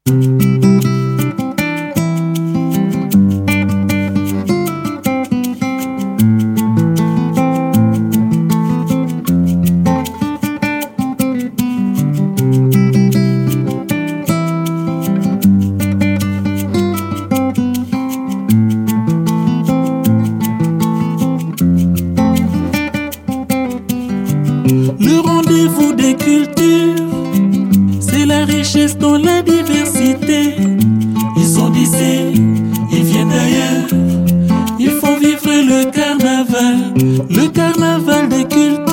Le rendez-vous des cultures, c'est la richesse dans la diversité. Ils sont d'ici, ils viennent d'ailleurs. Il faut vivre le carnaval des cultures.